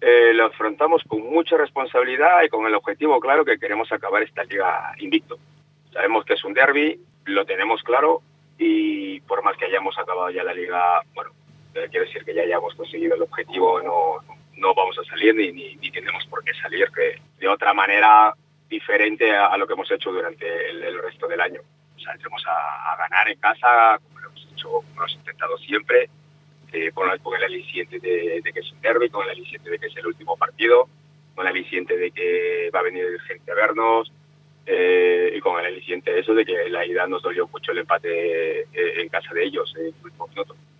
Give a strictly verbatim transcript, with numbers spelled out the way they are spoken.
eh, lo afrontamos con mucha responsabilidad y con el objetivo claro que queremos acabar esta liga invicto. Sabemos que es un derbi, lo tenemos claro y por más que hayamos acabado ya la liga, bueno, eh, quiero decir que ya hayamos conseguido el objetivo, no, no vamos a salir ni, ni, ni tenemos por qué salir que de otra manera diferente a, a lo que hemos hecho durante el, el resto del año. O sea, entremos a, a ganar en casa, como lo hemos hecho, como lo hemos intentado siempre, eh, con, la, con el aliciente de, de que es un derbi, con el aliciente de que es el último partido, con el aliciente de que va a venir gente a vernos, eh, y con el aliciente de eso de que la ida nos dolió mucho el empate eh, en casa de ellos en el último minuto.